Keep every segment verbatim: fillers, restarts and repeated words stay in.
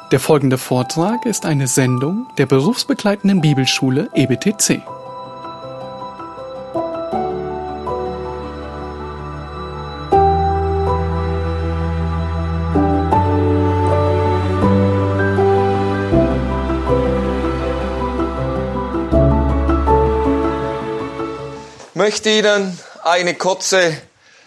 Der folgende Vortrag ist eine Sendung der berufsbegleitenden Bibelschule E B T C. Ich möchte Ihnen eine kurze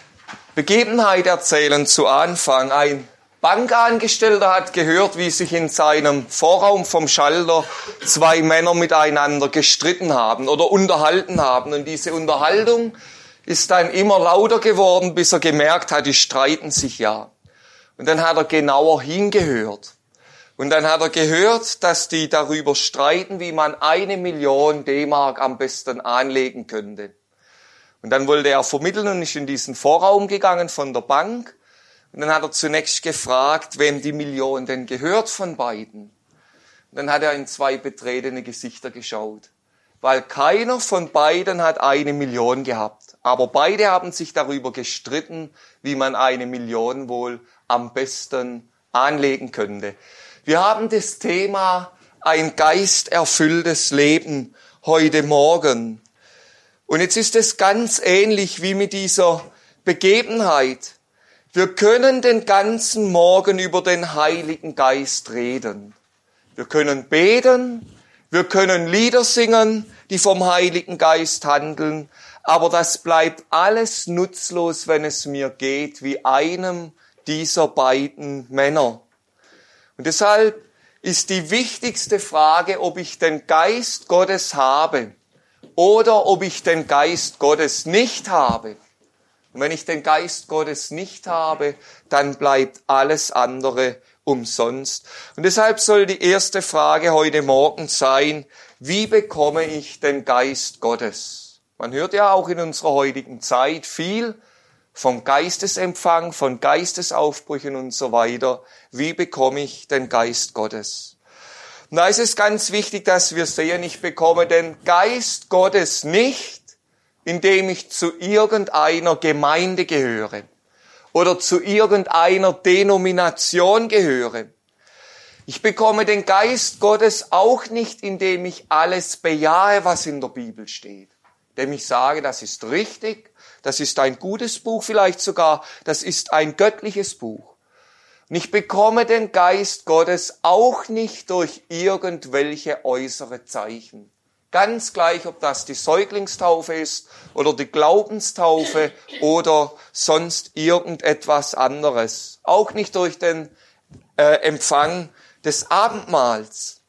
Begebenheit erzählen zu Anfang. Ein Bankangestellter hat gehört, wie sich in seinem Vorraum vom Schalter zwei Männer miteinander gestritten haben oder unterhalten haben. Und diese Unterhaltung ist dann immer lauter geworden, bis er gemerkt hat, die streiten sich ja. Und dann hat er genauer hingehört. Und dann hat er gehört, dass die darüber streiten, wie man eine Million D-Mark am besten anlegen könnte. Und dann wollte er vermitteln und ist in diesen Vorraum gegangen von der Bank. Und dann hat er zunächst gefragt, wem die Million denn gehört von beiden. Und dann hat er in zwei betretene Gesichter geschaut. Weil keiner von beiden hat eine Million gehabt. Aber beide haben sich darüber gestritten, wie man eine Million wohl am besten anlegen könnte. Wir haben das Thema ein geisterfülltes Leben heute Morgen. Und jetzt ist es ganz ähnlich wie mit dieser Begebenheit. Wir können den ganzen Morgen über den Heiligen Geist reden. Wir können beten, wir können Lieder singen, die vom Heiligen Geist handeln, aber das bleibt alles nutzlos, wenn es mir geht wie einem dieser beiden Männer. Und deshalb ist die wichtigste Frage, ob ich den Geist Gottes habe oder ob ich den Geist Gottes nicht habe. Und wenn ich den Geist Gottes nicht habe, dann bleibt alles andere umsonst. Und deshalb soll die erste Frage heute Morgen sein, wie bekomme ich den Geist Gottes? Man hört ja auch in unserer heutigen Zeit viel vom Geistesempfang, von Geistesaufbrüchen und so weiter. Wie bekomme ich den Geist Gottes? Und da ist es ganz wichtig, dass wir sehen, ich bekomme den Geist Gottes nicht, indem ich zu irgendeiner Gemeinde gehöre oder zu irgendeiner Denomination gehöre. Ich bekomme den Geist Gottes auch nicht, indem ich alles bejahe, was in der Bibel steht. Indem ich sage, das ist richtig, das ist ein gutes Buch, vielleicht sogar, das ist ein göttliches Buch. Und ich bekomme den Geist Gottes auch nicht durch irgendwelche äußere Zeichen. Ganz gleich, ob das die Säuglingstaufe ist oder die Glaubenstaufe oder sonst irgendetwas anderes. Auch nicht durch den äh, Empfang des Abendmahls.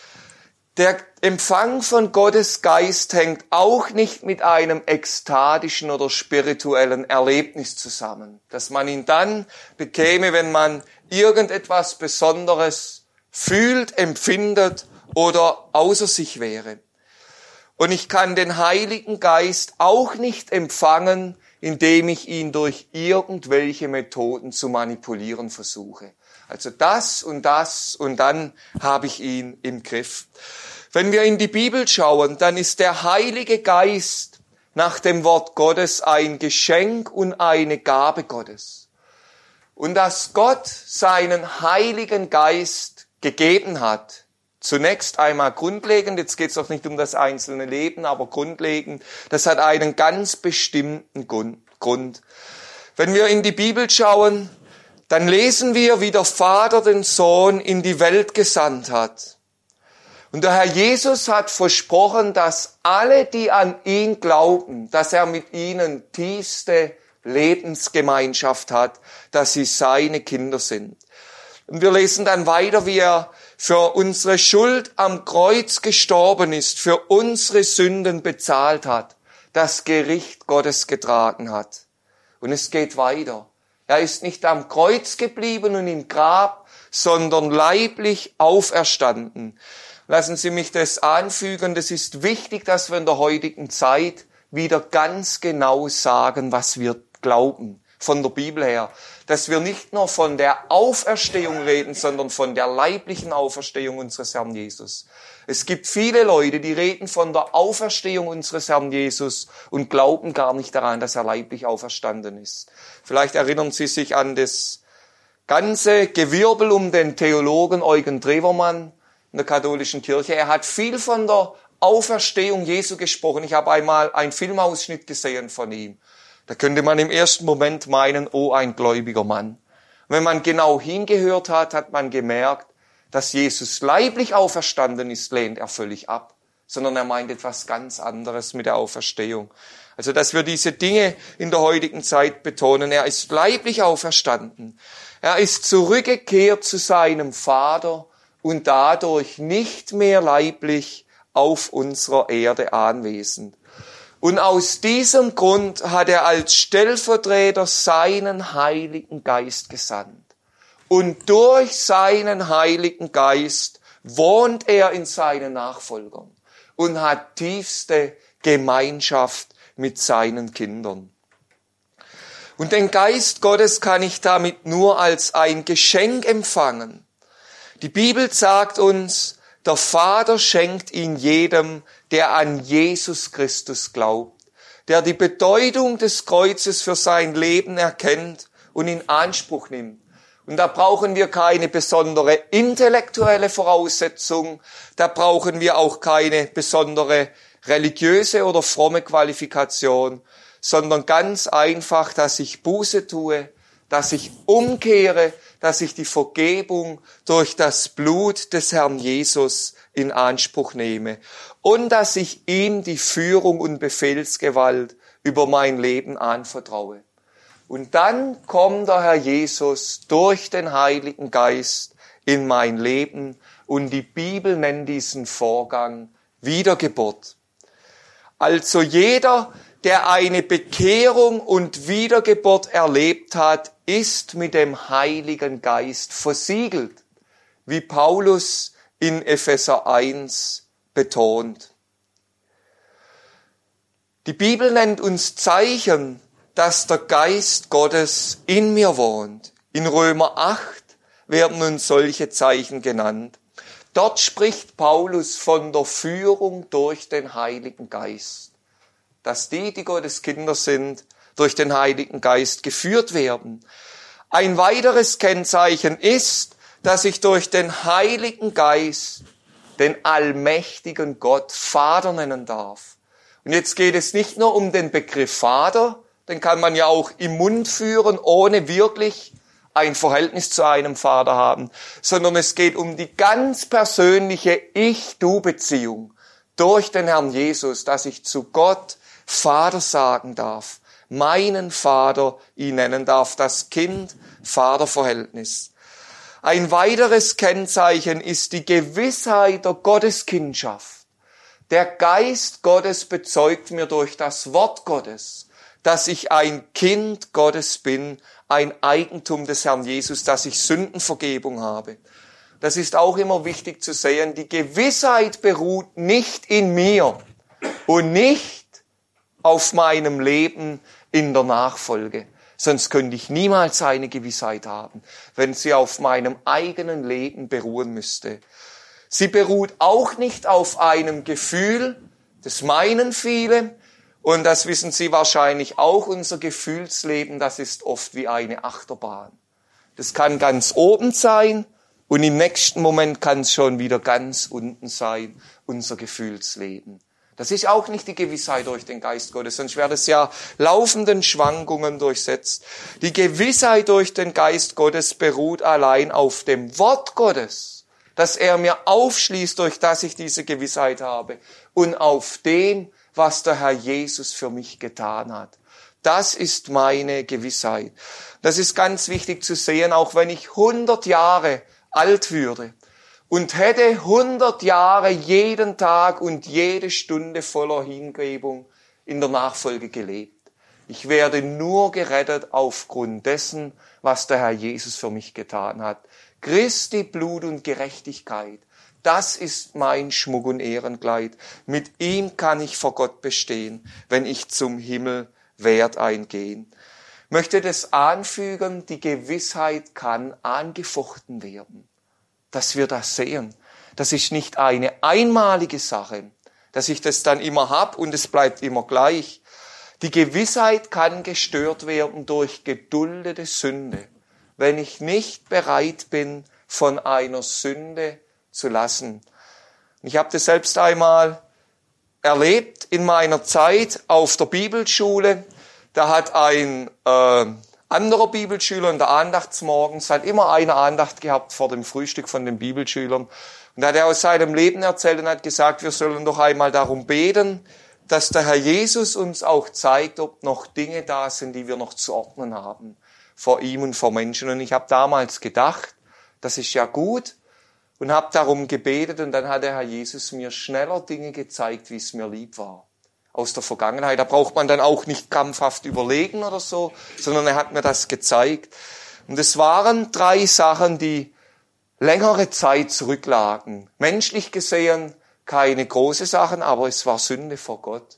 Der Empfang von Gottes Geist hängt auch nicht mit einem ekstatischen oder spirituellen Erlebnis zusammen, dass man ihn dann bekäme, wenn man irgendetwas Besonderes fühlt, empfindet oder außer sich wäre. Und ich kann den Heiligen Geist auch nicht empfangen, indem ich ihn durch irgendwelche Methoden zu manipulieren versuche. Also das und das und dann habe ich ihn im Griff. Wenn wir in die Bibel schauen, dann ist der Heilige Geist nach dem Wort Gottes ein Geschenk und eine Gabe Gottes. Und dass Gott seinen Heiligen Geist gegeben hat, zunächst einmal grundlegend, jetzt geht es auch nicht um das einzelne Leben, aber grundlegend, das hat einen ganz bestimmten Grund. Wenn wir in die Bibel schauen, dann lesen wir, wie der Vater den Sohn in die Welt gesandt hat. Und der Herr Jesus hat versprochen, dass alle, die an ihn glauben, dass er mit ihnen tiefste Lebensgemeinschaft hat, dass sie seine Kinder sind. Und wir lesen dann weiter, wie er für unsere Schuld am Kreuz gestorben ist, für unsere Sünden bezahlt hat, das Gericht Gottes getragen hat. Und es geht weiter. Er ist nicht am Kreuz geblieben und im Grab, sondern leiblich auferstanden. Lassen Sie mich das anfügen, das ist wichtig, dass wir in der heutigen Zeit wieder ganz genau sagen, was wir glauben, von der Bibel her. Dass wir nicht nur von der Auferstehung reden, sondern von der leiblichen Auferstehung unseres Herrn Jesus. Es gibt viele Leute, die reden von der Auferstehung unseres Herrn Jesus und glauben gar nicht daran, dass er leiblich auferstanden ist. Vielleicht erinnern Sie sich an das ganze Gewirbel um den Theologen Eugen Drewermann in der katholischen Kirche. Er hat viel von der Auferstehung Jesu gesprochen. Ich habe einmal einen Filmausschnitt gesehen von ihm. Da könnte man im ersten Moment meinen, oh, ein gläubiger Mann. Und wenn man genau hingehört hat, hat man gemerkt, dass Jesus leiblich auferstanden ist, lehnt er völlig ab, sondern er meint etwas ganz anderes mit der Auferstehung. Also, dass wir diese Dinge in der heutigen Zeit betonen. Er ist leiblich auferstanden. Er ist zurückgekehrt zu seinem Vater und dadurch nicht mehr leiblich auf unserer Erde anwesend. Und aus diesem Grund hat er als Stellvertreter seinen Heiligen Geist gesandt. Und durch seinen Heiligen Geist wohnt er in seinen Nachfolgern und hat tiefste Gemeinschaft mit seinen Kindern. Und den Geist Gottes kann ich damit nur als ein Geschenk empfangen. Die Bibel sagt uns, der Vater schenkt ihn jedem, der an Jesus Christus glaubt, der die Bedeutung des Kreuzes für sein Leben erkennt und in Anspruch nimmt. Und da brauchen wir keine besondere intellektuelle Voraussetzung, da brauchen wir auch keine besondere religiöse oder fromme Qualifikation, sondern ganz einfach, dass ich Buße tue, dass ich umkehre, dass ich die Vergebung durch das Blut des Herrn Jesus in Anspruch nehme und dass ich ihm die Führung und Befehlsgewalt über mein Leben anvertraue. Und dann kommt der Herr Jesus durch den Heiligen Geist in mein Leben und die Bibel nennt diesen Vorgang Wiedergeburt. Also jeder, der eine Bekehrung und Wiedergeburt erlebt hat, ist mit dem Heiligen Geist versiegelt, wie Paulus in Epheser eins betont. Die Bibel nennt uns Zeichen, dass der Geist Gottes in mir wohnt. In Römer acht werden uns solche Zeichen genannt. Dort spricht Paulus von der Führung durch den Heiligen Geist. Dass die, die Gottes Kinder sind, durch den Heiligen Geist geführt werden. Ein weiteres Kennzeichen ist, dass ich durch den Heiligen Geist den allmächtigen Gott Vater nennen darf. Und jetzt geht es nicht nur um den Begriff Vater, den kann man ja auch im Mund führen, ohne wirklich ein Verhältnis zu einem Vater haben, sondern es geht um die ganz persönliche Ich-Du-Beziehung durch den Herrn Jesus, dass ich zu Gott Vater sagen darf, meinen Vater ihn nennen darf, das Kind-Vater-Verhältnis. Ein weiteres Kennzeichen ist die Gewissheit der Gotteskindschaft. Der Geist Gottes bezeugt mir durch das Wort Gottes, dass ich ein Kind Gottes bin, ein Eigentum des Herrn Jesus, dass ich Sündenvergebung habe. Das ist auch immer wichtig zu sehen. Die Gewissheit beruht nicht in mir und nicht auf meinem Leben in der Nachfolge. Sonst könnte ich niemals eine Gewissheit haben, wenn sie auf meinem eigenen Leben beruhen müsste. Sie beruht auch nicht auf einem Gefühl, das meinen viele, und das wissen Sie wahrscheinlich auch, unser Gefühlsleben, das ist oft wie eine Achterbahn. Das kann ganz oben sein und im nächsten Moment kann es schon wieder ganz unten sein, unser Gefühlsleben. Das ist auch nicht die Gewissheit durch den Geist Gottes, sonst wäre es ja laufenden Schwankungen durchsetzt. Die Gewissheit durch den Geist Gottes beruht allein auf dem Wort Gottes, dass er mir aufschließt, durch das ich diese Gewissheit habe, und auf dem, was der Herr Jesus für mich getan hat. Das ist meine Gewissheit. Das ist ganz wichtig zu sehen, auch wenn ich hundert Jahre alt würde und hätte hundert Jahre jeden Tag und jede Stunde voller Hingebung in der Nachfolge gelebt. Ich werde nur gerettet aufgrund dessen, was der Herr Jesus für mich getan hat. Christi Blut und Gerechtigkeit. Das ist mein Schmuck und Ehrenkleid. Mit ihm kann ich vor Gott bestehen, wenn ich zum Himmel werd eingehen. Ich möchte das anfügen, die Gewissheit kann angefochten werden. Dass wir das sehen. Das ist nicht eine einmalige Sache, dass ich das dann immer hab und es bleibt immer gleich. Die Gewissheit kann gestört werden durch geduldete Sünde. wenn ich nicht bereit bin, von einer Sünde zu lassen. Ich habe das selbst einmal erlebt in meiner Zeit auf der Bibelschule. Da hat ein äh, anderer Bibelschüler in der Andachtsmorgens, hat immer eine Andacht gehabt vor dem Frühstück von den Bibelschülern. Und da hat er aus seinem Leben erzählt und hat gesagt, wir sollen doch einmal darum beten, dass der Herr Jesus uns auch zeigt, ob noch Dinge da sind, die wir noch zu ordnen haben vor ihm und vor Menschen. Und ich habe damals gedacht, das ist ja gut, und habe darum gebetet, und dann hat der Herr Jesus mir schneller Dinge gezeigt, wie es mir lieb war. Aus der Vergangenheit. Da braucht man dann auch nicht krampfhaft überlegen oder so, sondern er hat mir das gezeigt. Und es waren drei Sachen, die längere Zeit zurücklagen. Menschlich gesehen keine große Sachen, aber es war Sünde vor Gott.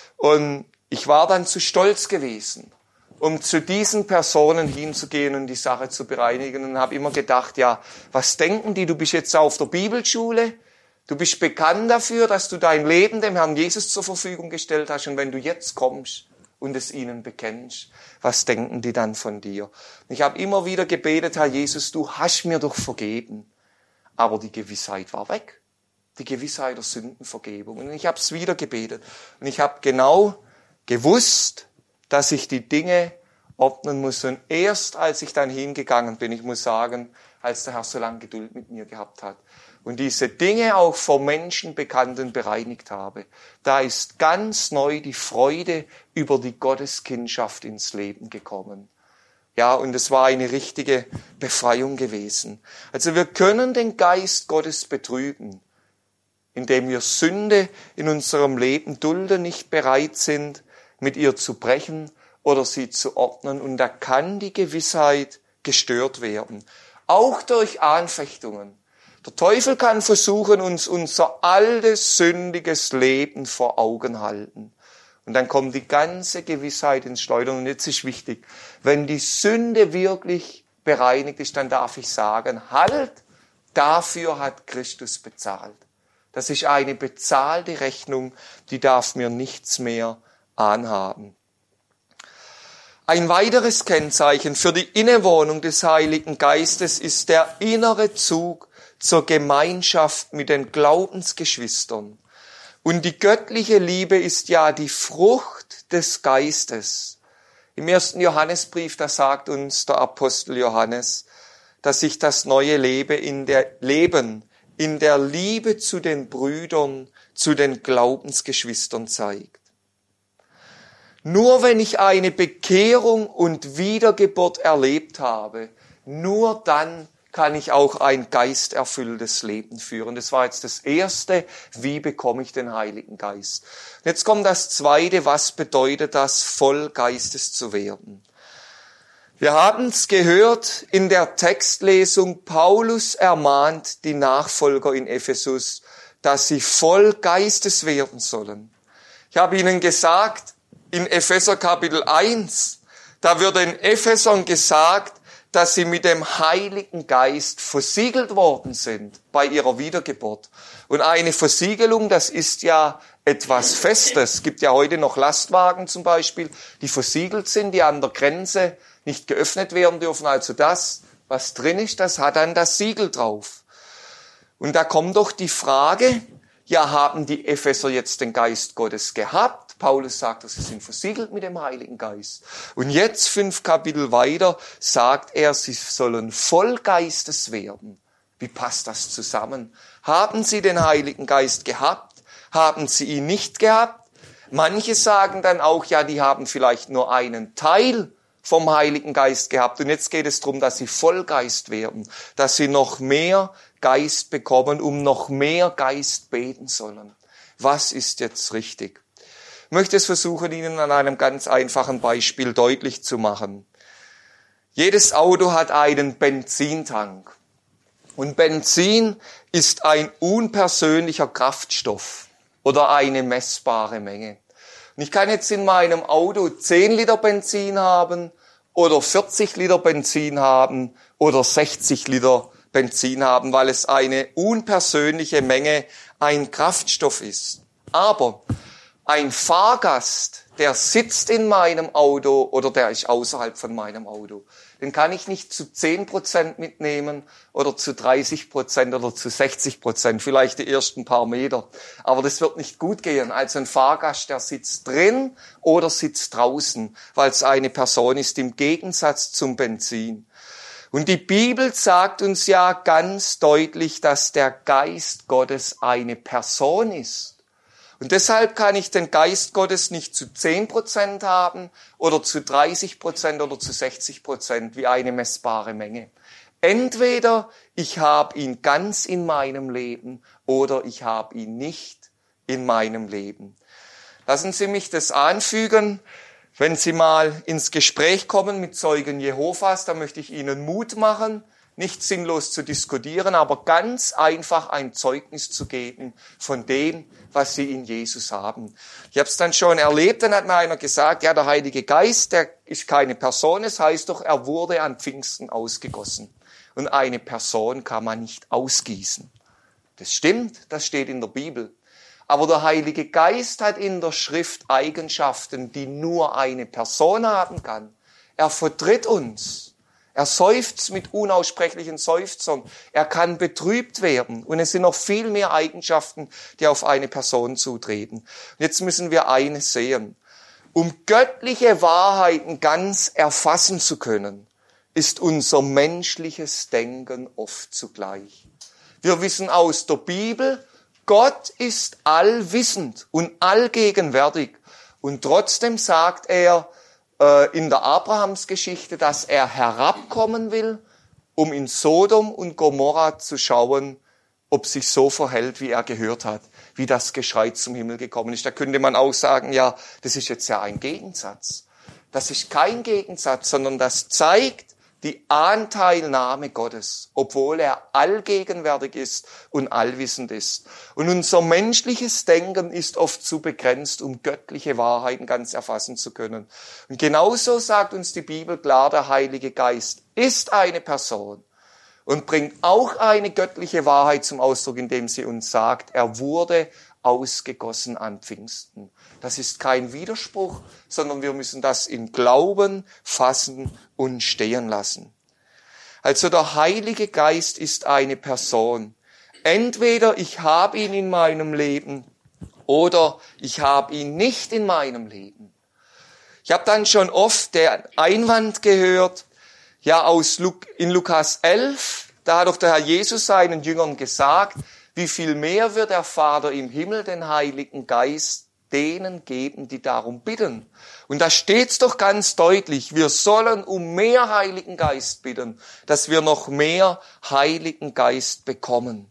Und ich war dann zu stolz gewesen, um zu diesen Personen hinzugehen und die Sache zu bereinigen, und habe immer gedacht, ja, was denken die, du bist jetzt auf der Bibelschule, du bist bekannt dafür, dass du dein Leben dem Herrn Jesus zur Verfügung gestellt hast, und wenn du jetzt kommst und es ihnen bekennst, was denken die dann von dir? Und ich habe immer wieder gebetet, Herr Jesus, du hast mir doch vergeben, aber die Gewissheit war weg, die Gewissheit der Sündenvergebung, und ich habe es wieder gebetet, und ich habe genau gewusst, dass ich die Dinge ordnen muss. Und erst als ich dann hingegangen bin, ich muss sagen, als der Herr so lange Geduld mit mir gehabt hat und diese Dinge auch vor Menschen Bekannten bereinigt habe, da ist ganz neu die Freude über die Gotteskindschaft ins Leben gekommen. Ja, und es war eine richtige Befreiung gewesen. Also wir können den Geist Gottes betrüben, indem wir Sünde in unserem Leben dulden, nicht bereit sind, mit ihr zu brechen oder sie zu ordnen. Und da kann die Gewissheit gestört werden. Auch durch Anfechtungen. Der Teufel kann versuchen, uns unser altes, sündiges Leben vor Augen halten. Und dann kommt die ganze Gewissheit ins Schleudern. Und jetzt ist wichtig, wenn die Sünde wirklich bereinigt ist, dann darf ich sagen, halt, dafür hat Christus bezahlt. Das ist eine bezahlte Rechnung, die darf mir nichts mehr anhaben. Ein weiteres Kennzeichen für die Innewohnung des Heiligen Geistes ist der innere Zug zur Gemeinschaft mit den Glaubensgeschwistern. Und die göttliche Liebe ist ja die Frucht des Geistes. Im ersten Johannesbrief, da sagt uns der Apostel Johannes, dass sich das neue Leben in der, Leben in der Liebe zu den Brüdern, zu den Glaubensgeschwistern zeigt. Nur wenn ich eine Bekehrung und Wiedergeburt erlebt habe, nur dann kann ich auch ein geisterfülltes Leben führen. Das war jetzt das Erste, wie bekomme ich den Heiligen Geist? Jetzt kommt das Zweite, was bedeutet das, voll Geistes zu werden? Wir haben es gehört in der Textlesung, Paulus ermahnt die Nachfolger in Ephesus, dass sie voll Geistes werden sollen. Ich habe Ihnen gesagt, in Epheser Kapitel eins, da wird den Ephesern gesagt, dass sie mit dem Heiligen Geist versiegelt worden sind bei ihrer Wiedergeburt. Und eine Versiegelung, das ist ja etwas Festes. Es gibt ja heute noch Lastwagen zum Beispiel, die versiegelt sind, die an der Grenze nicht geöffnet werden dürfen. Also das, was drin ist, das hat dann das Siegel drauf. Und da kommt doch die Frage, ja, haben die Epheser jetzt den Geist Gottes gehabt? Paulus sagt, sie sind versiegelt mit dem Heiligen Geist. Und jetzt, fünf Kapitel weiter, sagt er, sie sollen voll Geistes werden. Wie passt das zusammen? Haben sie den Heiligen Geist gehabt? Haben sie ihn nicht gehabt? Manche sagen dann auch, ja, die haben vielleicht nur einen Teil vom Heiligen Geist gehabt. Und jetzt geht es darum, dass sie Vollgeist werden, dass sie noch mehr Geist bekommen, um noch mehr Geist beten sollen. Was ist jetzt richtig? Ich möchte es versuchen, Ihnen an einem ganz einfachen Beispiel deutlich zu machen. Jedes Auto hat einen Benzintank. Und Benzin ist ein unpersönlicher Kraftstoff oder eine messbare Menge. Und ich kann jetzt in meinem Auto zehn Liter Benzin haben oder vierzig Liter Benzin haben oder sechzig Liter Benzin haben, weil es eine unpersönliche Menge, ein Kraftstoff ist. Aber ein Fahrgast, der sitzt in meinem Auto oder der ist außerhalb von meinem Auto, den kann ich nicht zu zehn Prozent mitnehmen oder zu dreißig Prozent oder zu sechzig Prozent, vielleicht die ersten paar Meter. Aber das wird nicht gut gehen. Also ein Fahrgast, der sitzt drin oder sitzt draußen, weil es eine Person ist, im Gegensatz zum Benzin. Und die Bibel sagt uns ja ganz deutlich, dass der Geist Gottes eine Person ist. Und deshalb kann ich den Geist Gottes nicht zu zehn Prozent haben oder zu dreißig Prozent oder zu sechzig Prozent wie eine messbare Menge. Entweder ich habe ihn ganz in meinem Leben oder ich habe ihn nicht in meinem Leben. Lassen Sie mich das anfügen. Wenn Sie mal ins Gespräch kommen mit Zeugen Jehovas, dann möchte ich Ihnen Mut machen, nicht sinnlos zu diskutieren, aber ganz einfach ein Zeugnis zu geben von dem, was sie in Jesus haben. Ich habe es dann schon erlebt, dann hat mir einer gesagt, ja, der Heilige Geist, der ist keine Person, es heißt doch, er wurde an Pfingsten ausgegossen. Und eine Person kann man nicht ausgießen. Das stimmt, das steht in der Bibel. Aber der Heilige Geist hat in der Schrift Eigenschaften, die nur eine Person haben kann. Er vertritt uns. Er seufzt mit unaussprechlichen Seufzern. Er kann betrübt werden. Und es sind noch viel mehr Eigenschaften, die auf eine Person zutreten. Und jetzt müssen wir eines sehen. Um göttliche Wahrheiten ganz erfassen zu können, ist unser menschliches Denken oft zugleich. Wir wissen aus der Bibel, Gott ist allwissend und allgegenwärtig. Und trotzdem sagt er, in der Abrahamsgeschichte, dass er herabkommen will, um in Sodom und Gomorra zu schauen, ob sich so verhält, wie er gehört hat, wie das Geschrei zum Himmel gekommen ist. Da könnte man auch sagen, ja, das ist jetzt ja ein Gegensatz. Das ist kein Gegensatz, sondern das zeigt die Anteilnahme Gottes, obwohl er allgegenwärtig ist und allwissend ist. Und unser menschliches Denken ist oft zu begrenzt, um göttliche Wahrheiten ganz erfassen zu können. Und genauso sagt uns die Bibel klar, der Heilige Geist ist eine Person und bringt auch eine göttliche Wahrheit zum Ausdruck, indem sie uns sagt, er wurde ausgegossen an Pfingsten. Das ist kein Widerspruch, sondern wir müssen das im Glauben fassen und stehen lassen. Also der Heilige Geist ist eine Person. Entweder ich habe ihn in meinem Leben oder ich habe ihn nicht in meinem Leben. Ich habe dann schon oft den Einwand gehört, ja aus Luk- in Lukas elf, da hat doch der Herr Jesus seinen Jüngern gesagt, wie viel mehr wird der Vater im Himmel den Heiligen Geist denen geben, die darum bitten. Und da steht's doch ganz deutlich, wir sollen um mehr Heiligen Geist bitten, dass wir noch mehr Heiligen Geist bekommen.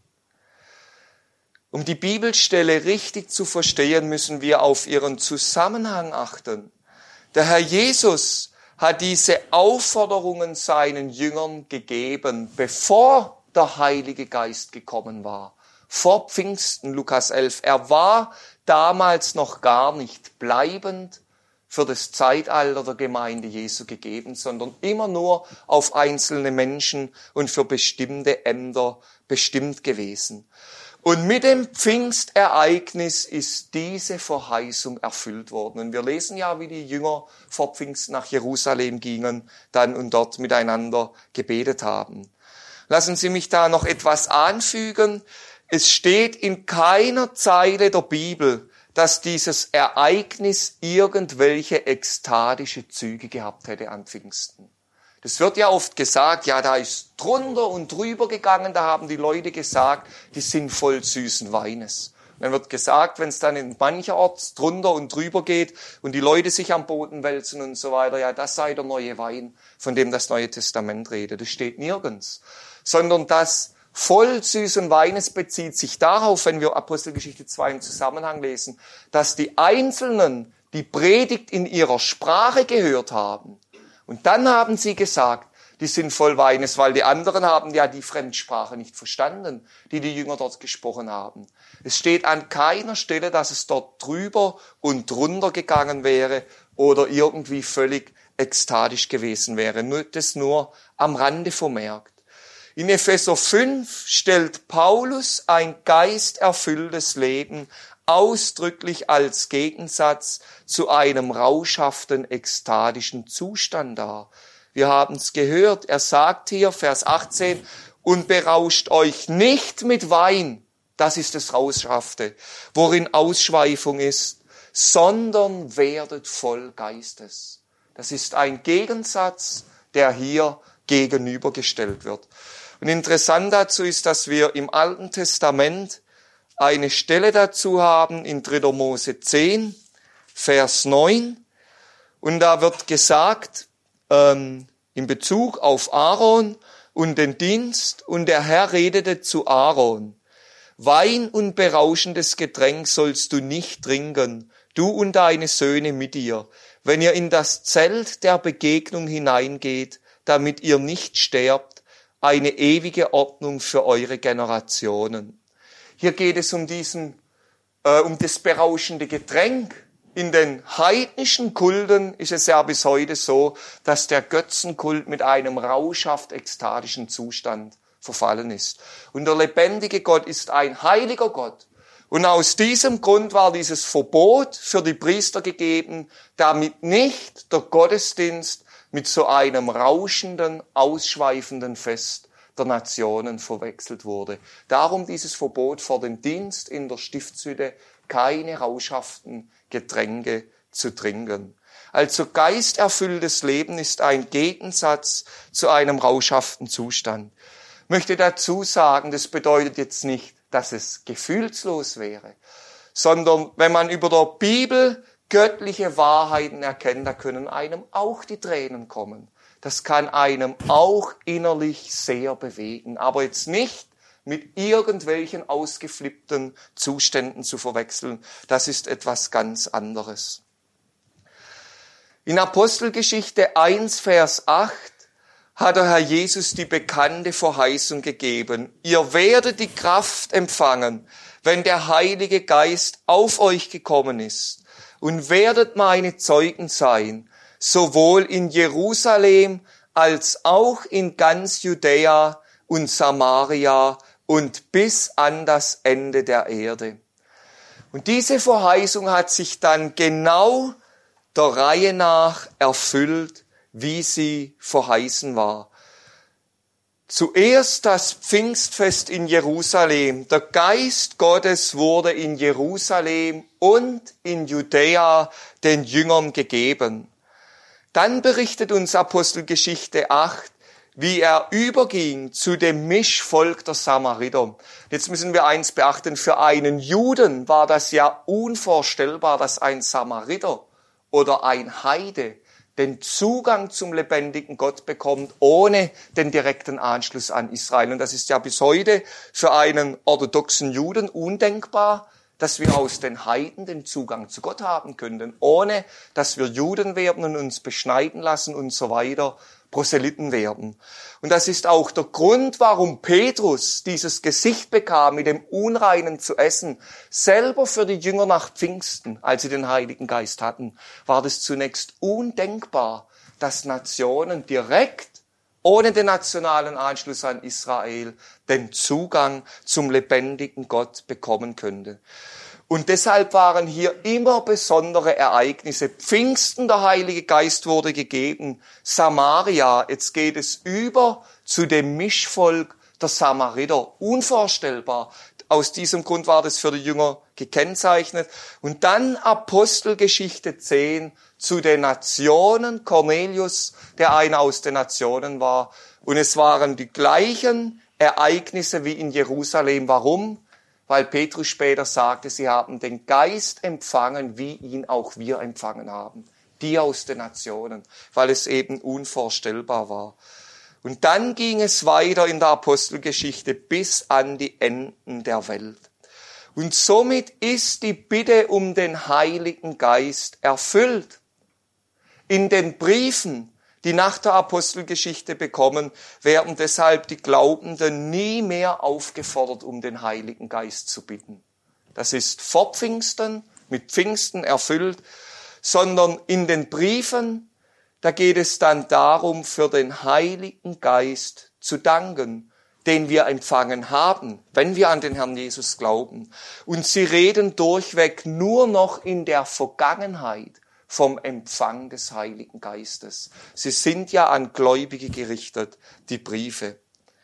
Um die Bibelstelle richtig zu verstehen, müssen wir auf ihren Zusammenhang achten. Der Herr Jesus hat diese Aufforderungen seinen Jüngern gegeben, bevor der Heilige Geist gekommen war. Vor Pfingsten, Lukas elf. Er war damals noch gar nicht bleibend für das Zeitalter der Gemeinde Jesu gegeben, sondern immer nur auf einzelne Menschen und für bestimmte Ämter bestimmt gewesen. Und mit dem Pfingstereignis ist diese Verheißung erfüllt worden. Und wir lesen ja, wie die Jünger vor Pfingsten nach Jerusalem gingen, dann und dort miteinander gebetet haben. Lassen Sie mich da noch etwas anfügen. Es steht in keiner Zeile der Bibel, dass dieses Ereignis irgendwelche ekstatische Züge gehabt hätte an Pfingsten. Das wird ja oft gesagt, ja, da ist drunter und drüber gegangen, da haben die Leute gesagt, die sind voll süßen Weines. Und dann wird gesagt, wenn es dann in mancherorts drunter und drüber geht und die Leute sich am Boden wälzen und so weiter, ja, das sei der neue Wein, von dem das Neue Testament redet. Das steht nirgends. Sondern das voll süßen Weines bezieht sich darauf, wenn wir Apostelgeschichte zwei im Zusammenhang lesen, dass die Einzelnen die Predigt in ihrer Sprache gehört haben. Und dann haben sie gesagt, die sind voll Weines, weil die anderen haben ja die Fremdsprache nicht verstanden, die die Jünger dort gesprochen haben. Es steht an keiner Stelle, dass es dort drüber und drunter gegangen wäre oder irgendwie völlig ekstatisch gewesen wäre. Nur das nur am Rande vermerkt. In Epheser fünf stellt Paulus ein geisterfülltes Leben ausdrücklich als Gegensatz zu einem rauschhaften, ekstatischen Zustand dar. Wir haben es gehört. Er sagt hier, Vers achtzehn, und berauscht euch nicht mit Wein, das ist das Rauschhafte, worin Ausschweifung ist, sondern werdet voll Geistes. Das ist ein Gegensatz, der hier gegenübergestellt wird. Und interessant dazu ist, dass wir im Alten Testament eine Stelle dazu haben in dritter Mose zehn, Vers neun. Und da wird gesagt, ähm, in Bezug auf Aaron und den Dienst, und der Herr redete zu Aaron, Wein und berauschendes Getränk sollst du nicht trinken, du und deine Söhne mit dir, wenn ihr in das Zelt der Begegnung hineingeht, damit ihr nicht sterbt, eine ewige Ordnung für eure Generationen. Hier geht es um diesen, äh, um das berauschende Getränk. In den heidnischen Kulten ist es ja bis heute so, dass der Götzenkult mit einem rauschhaft ekstatischen Zustand verfallen ist. Und der lebendige Gott ist ein heiliger Gott. Und aus diesem Grund war dieses Verbot für die Priester gegeben, damit nicht der Gottesdienst mit so einem rauschenden, ausschweifenden Fest der Nationen verwechselt wurde. Darum dieses Verbot vor dem Dienst in der Stiftshütte, keine rauschhaften Getränke zu trinken. Also geisterfülltes Leben ist ein Gegensatz zu einem rauschhaften Zustand. Ich möchte dazu sagen, das bedeutet jetzt nicht, dass es gefühlslos wäre, sondern wenn man über der Bibel göttliche Wahrheiten erkennt, da können einem auch die Tränen kommen. Das kann einem auch innerlich sehr bewegen, aber jetzt nicht mit irgendwelchen ausgeflippten Zuständen zu verwechseln. Das ist etwas ganz anderes. In Apostelgeschichte eins, Vers acht hat der Herr Jesus die bekannte Verheißung gegeben. Ihr werdet die Kraft empfangen, wenn der Heilige Geist auf euch gekommen ist, und werdet meine Zeugen sein, sowohl in Jerusalem als auch in ganz Judäa und Samaria und bis an das Ende der Erde. Und diese Verheißung hat sich dann genau der Reihe nach erfüllt, wie sie verheißen war. Zuerst das Pfingstfest in Jerusalem. Der Geist Gottes wurde in Jerusalem und in Judäa den Jüngern gegeben. Dann berichtet uns Apostelgeschichte acht, wie er überging zu dem Mischvolk der Samariter. Jetzt müssen wir eins beachten, für einen Juden war das ja unvorstellbar, dass ein Samariter oder ein Heide den Zugang zum lebendigen Gott bekommt, ohne den direkten Anschluss an Israel. Und das ist ja bis heute für einen orthodoxen Juden undenkbar, dass wir aus den Heiden den Zugang zu Gott haben könnten, ohne dass wir Juden werden und uns beschneiden lassen und so weiter, Proselyten werden. Und das ist auch der Grund, warum Petrus dieses Gesicht bekam, mit dem Unreinen zu essen. Selber für die Jünger nach Pfingsten, als sie den Heiligen Geist hatten, war das zunächst undenkbar, dass Nationen direkt, ohne den nationalen Anschluss an Israel, den Zugang zum lebendigen Gott bekommen könnten. Und deshalb waren hier immer besondere Ereignisse. Pfingsten, der Heilige Geist wurde gegeben. Samaria, jetzt geht es über zu dem Mischvolk der Samariter. Unvorstellbar. Aus diesem Grund war das für die Jünger gekennzeichnet. Und dann Apostelgeschichte zehn zu den Nationen. Cornelius, der einer aus den Nationen war. Und es waren die gleichen Ereignisse wie in Jerusalem. Warum? Weil Petrus später sagte, sie haben den Geist empfangen, wie ihn auch wir empfangen haben. Die aus den Nationen, weil es eben unvorstellbar war. Und dann ging es weiter in der Apostelgeschichte bis an die Enden der Welt. Und somit ist die Bitte um den Heiligen Geist erfüllt. In den Briefen, die nach der Apostelgeschichte bekommen, werden deshalb die Glaubenden nie mehr aufgefordert, um den Heiligen Geist zu bitten. Das ist vor Pfingsten, mit Pfingsten erfüllt, sondern in den Briefen, da geht es dann darum, für den Heiligen Geist zu danken, den wir empfangen haben, wenn wir an den Herrn Jesus glauben. Und sie reden durchweg nur noch in der Vergangenheit vom Empfang des Heiligen Geistes. Sie sind ja an Gläubige gerichtet, die Briefe.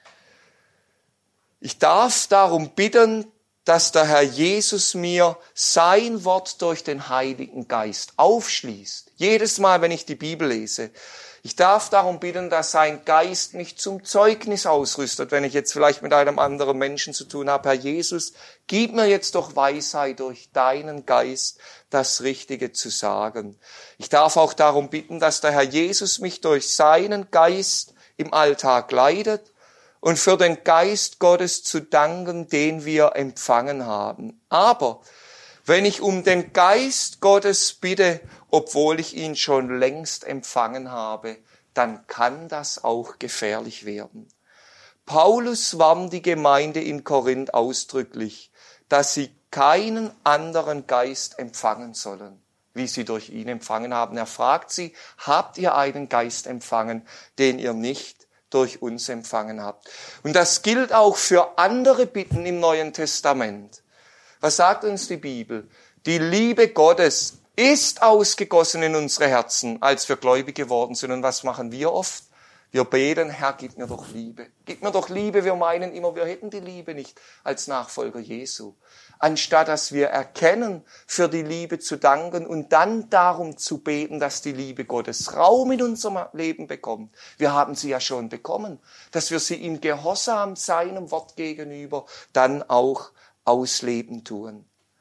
Ich darf darum bitten, dass der Herr Jesus mir sein Wort durch den Heiligen Geist aufschließt. Jedes Mal, wenn ich die Bibel lese. Ich darf darum bitten, dass sein Geist mich zum Zeugnis ausrüstet, wenn ich jetzt vielleicht mit einem anderen Menschen zu tun habe. Herr Jesus, gib mir jetzt doch Weisheit durch deinen Geist, das Richtige zu sagen. Ich darf auch darum bitten, dass der Herr Jesus mich durch seinen Geist im Alltag leitet und für den Geist Gottes zu danken, den wir empfangen haben. Aber wenn ich um den Geist Gottes bitte, obwohl ich ihn schon längst empfangen habe, dann kann das auch gefährlich werden. Paulus warnt die Gemeinde in Korinth ausdrücklich, dass sie keinen anderen Geist empfangen sollen, wie sie durch ihn empfangen haben. Er fragt sie, habt ihr einen Geist empfangen, den ihr nicht durch uns empfangen habt? Und das gilt auch für andere Bitten im Neuen Testament. Was sagt uns die Bibel? Die Liebe Gottes ist ausgegossen in unsere Herzen, als wir gläubig geworden sind. Und was machen wir oft? Wir beten, Herr, gib mir doch Liebe. Gib mir doch Liebe. Wir meinen immer, wir hätten die Liebe nicht als Nachfolger Jesu. Anstatt dass wir erkennen, für die Liebe zu danken und dann darum zu beten, dass die Liebe Gottes Raum in unserem Leben bekommt. Wir haben sie ja schon bekommen, dass wir sie im Gehorsam seinem Wort gegenüber dann auch ausleben tun.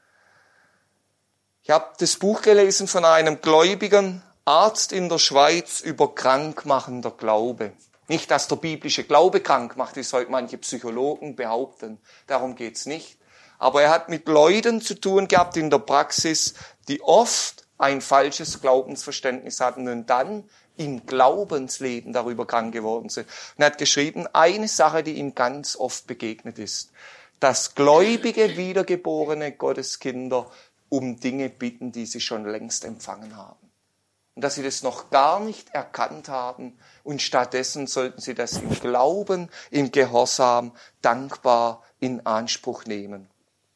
Ich habe das Buch gelesen von einem gläubigen Arzt in der Schweiz über krankmachender Glaube. Nicht, dass der biblische Glaube krank macht, wie es heute manche Psychologen behaupten. Darum geht's nicht. Aber er hat mit Leuten zu tun gehabt in der Praxis, die oft ein falsches Glaubensverständnis hatten und dann im Glaubensleben darüber krank geworden sind. Und er hat geschrieben, eine Sache, die ihm ganz oft begegnet ist, dass gläubige, wiedergeborene Gotteskinder um Dinge bitten, die sie schon längst empfangen haben. Und dass sie das noch gar nicht erkannt haben und stattdessen sollten sie das im Glauben, im Gehorsam, dankbar in Anspruch nehmen.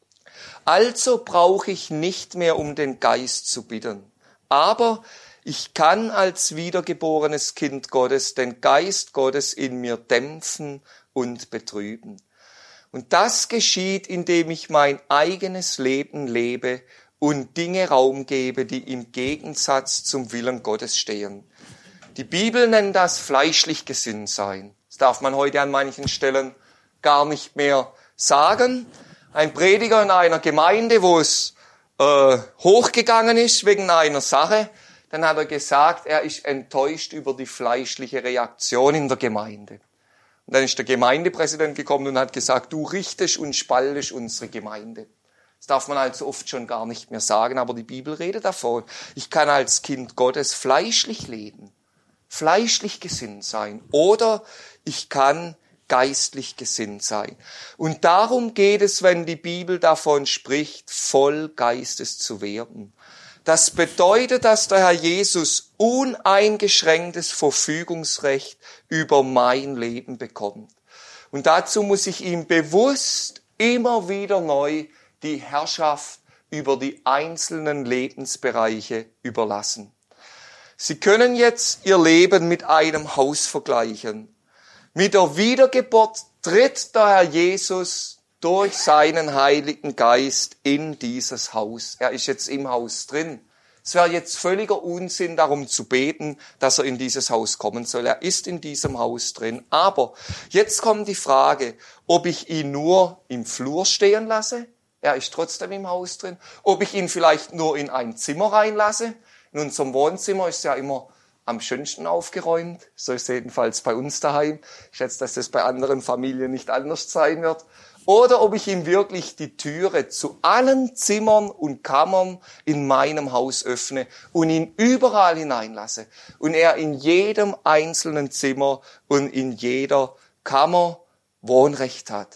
Also brauche ich nicht mehr um den Geist zu bitten, aber ich kann als wiedergeborenes Kind Gottes den Geist Gottes in mir dämpfen und betrüben. Und das geschieht, indem ich mein eigenes Leben lebe und Dinge Raum gebe, die im Gegensatz zum Willen Gottes stehen. Die Bibel nennt das fleischlich gesinnt sein. Das darf man heute an manchen Stellen gar nicht mehr sagen. Ein Prediger in einer Gemeinde, wo es äh, hochgegangen ist wegen einer Sache, dann hat er gesagt, er ist enttäuscht über die fleischliche Reaktion in der Gemeinde. Und dann ist der Gemeindepräsident gekommen und hat gesagt, du richtest und spaltest unsere Gemeinde. Das darf man also oft schon gar nicht mehr sagen, aber die Bibel redet davon. Ich kann als Kind Gottes fleischlich leben, fleischlich gesinnt sein oder ich kann geistlich gesinnt sein. Und darum geht es, wenn die Bibel davon spricht, voll Geistes zu werden. Das bedeutet, dass der Herr Jesus uneingeschränktes Verfügungsrecht über mein Leben bekommt. Und dazu muss ich ihm bewusst immer wieder neu die Herrschaft über die einzelnen Lebensbereiche überlassen. Sie können jetzt Ihr Leben mit einem Haus vergleichen. Mit der Wiedergeburt tritt der Herr Jesus durch seinen Heiligen Geist in dieses Haus. Er ist jetzt im Haus drin. Es wäre jetzt völliger Unsinn, darum zu beten, dass er in dieses Haus kommen soll. Er ist in diesem Haus drin. Aber jetzt kommt die Frage, ob ich ihn nur im Flur stehen lasse. Er ist trotzdem im Haus drin. Ob ich ihn vielleicht nur in ein Zimmer reinlasse. In unserem Wohnzimmer ist ja immer am schönsten aufgeräumt. So ist es jedenfalls bei uns daheim. Ich schätze, dass das bei anderen Familien nicht anders sein wird. Oder ob ich ihm wirklich die Türe zu allen Zimmern und Kammern in meinem Haus öffne und ihn überall hineinlasse. Und er in jedem einzelnen Zimmer und in jeder Kammer Wohnrecht hat.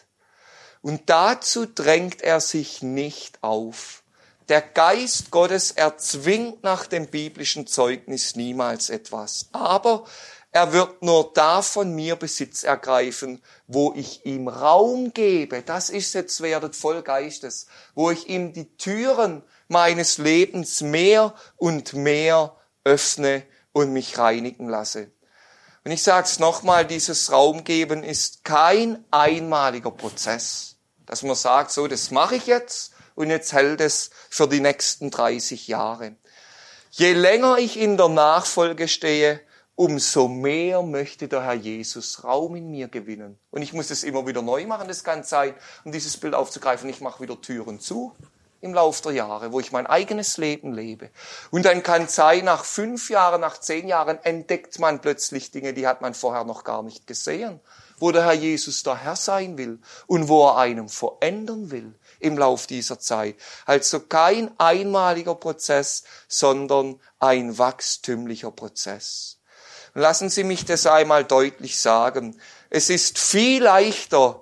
Und dazu drängt er sich nicht auf. Der Geist Gottes erzwingt nach dem biblischen Zeugnis niemals etwas. Aber Er wird nur da von mir Besitz ergreifen, wo ich ihm Raum gebe. Das ist jetzt, werdet voll Geistes. Wo ich ihm die Türen meines Lebens mehr und mehr öffne und mich reinigen lasse. Und ich sage es nochmal, dieses Raumgeben ist kein einmaliger Prozess. Dass man sagt, so, das mache ich jetzt und jetzt hält es für die nächsten dreißig Jahre. Je länger ich in der Nachfolge stehe, umso mehr möchte der Herr Jesus Raum in mir gewinnen. Und ich muss es immer wieder neu machen, das kann sein, um dieses Bild aufzugreifen, ich mache wieder Türen zu im Laufe der Jahre, wo ich mein eigenes Leben lebe. Und dann kann es sein, nach fünf Jahren, nach zehn Jahren entdeckt man plötzlich Dinge, die hat man vorher noch gar nicht gesehen, wo der Herr Jesus der Herr sein will und wo er einem verändern will im Lauf dieser Zeit. Also kein einmaliger Prozess, sondern ein wachstümlicher Prozess. Und lassen Sie mich das einmal deutlich sagen. Es ist viel leichter,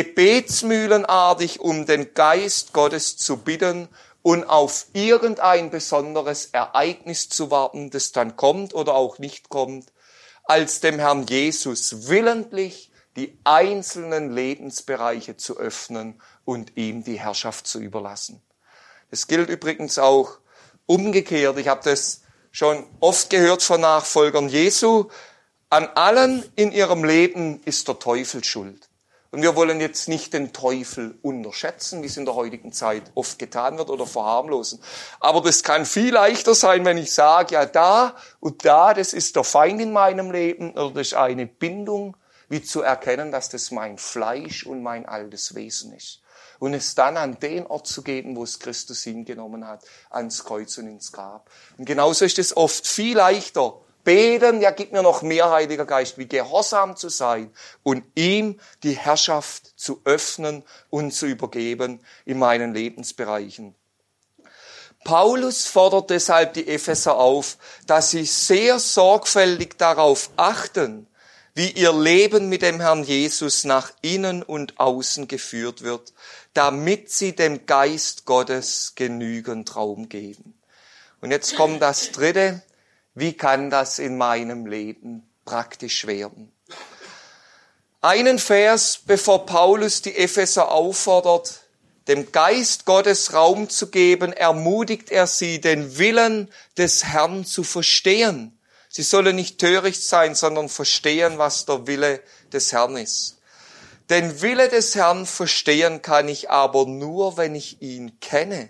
gebetsmühlenartig um den Geist Gottes zu bitten und auf irgendein besonderes Ereignis zu warten, das dann kommt oder auch nicht kommt, als dem Herrn Jesus willentlich die einzelnen Lebensbereiche zu öffnen und ihm die Herrschaft zu überlassen. Das gilt übrigens auch umgekehrt. Ich habe das schon oft gehört von Nachfolgern Jesu. An allen in ihrem Leben ist der Teufel schuld. Und wir wollen jetzt nicht den Teufel unterschätzen, wie es in der heutigen Zeit oft getan wird, oder verharmlosen. Aber das kann viel leichter sein, wenn ich sage, ja da und da, das ist der Feind in meinem Leben, oder das ist eine Bindung, wie zu erkennen, dass das mein Fleisch und mein altes Wesen ist. Und es dann an den Ort zu geben, wo es Christus hingenommen hat, ans Kreuz und ins Grab. Und genauso ist es oft viel leichter, beten, ja, gib mir noch mehr, Heiliger Geist, wie gehorsam zu sein und ihm die Herrschaft zu öffnen und zu übergeben in meinen Lebensbereichen. Paulus fordert deshalb die Epheser auf, dass sie sehr sorgfältig darauf achten, wie ihr Leben mit dem Herrn Jesus nach innen und außen geführt wird, damit sie dem Geist Gottes genügend Raum geben. Und jetzt kommt das Dritte. Wie kann das in meinem Leben praktisch werden? Einen Vers, bevor Paulus die Epheser auffordert, dem Geist Gottes Raum zu geben, ermutigt er sie, den Willen des Herrn zu verstehen. Sie sollen nicht töricht sein, sondern verstehen, was der Wille des Herrn ist. Den Wille des Herrn verstehen kann ich aber nur, wenn ich ihn kenne.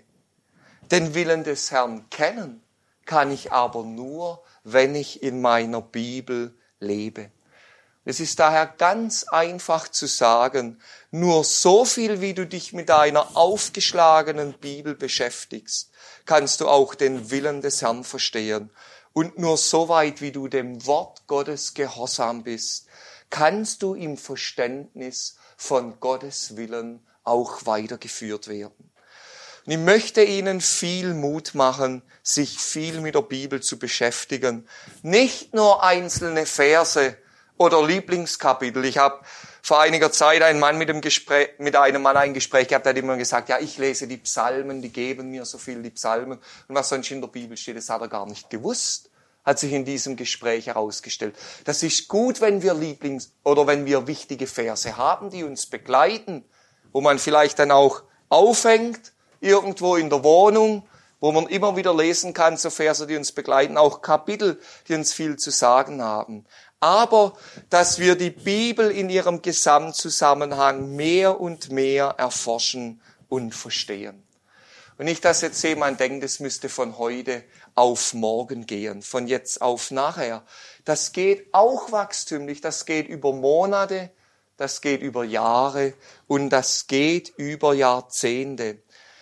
Den Willen des Herrn kennen kann ich aber nur, wenn ich in meiner Bibel lebe. Es ist daher ganz einfach zu sagen, nur so viel, wie du dich mit deiner aufgeschlagenen Bibel beschäftigst, kannst du auch den Willen des Herrn verstehen. Und nur so weit, wie du dem Wort Gottes gehorsam bist, kannst du im Verständnis von Gottes Willen auch weitergeführt werden. Und ich möchte Ihnen viel Mut machen, sich viel mit der Bibel zu beschäftigen. Nicht nur einzelne Verse oder Lieblingskapitel. Ich habe vor einiger Zeit einen Mann mit, dem Gespräch, mit einem Mann ein Gespräch gehabt, der hat immer gesagt, ja, ich lese die Psalmen, die geben mir so viel, die Psalmen. Und was sonst in der Bibel steht, das hat er gar nicht gewusst, hat sich in diesem Gespräch herausgestellt. Das ist gut, wenn wir Lieblings- oder wenn wir wichtige Verse haben, die uns begleiten, wo man vielleicht dann auch aufhängt, irgendwo in der Wohnung, wo man immer wieder lesen kann, so Verse, die uns begleiten, auch Kapitel, die uns viel zu sagen haben. Aber, dass wir die Bibel in ihrem Gesamtzusammenhang mehr und mehr erforschen und verstehen. Und nicht, dass jetzt jemand denkt, es müsste von heute auf morgen gehen, von jetzt auf nachher. Das geht auch wachstümlich, das geht über Monate, das geht über Jahre und das geht über Jahrzehnte.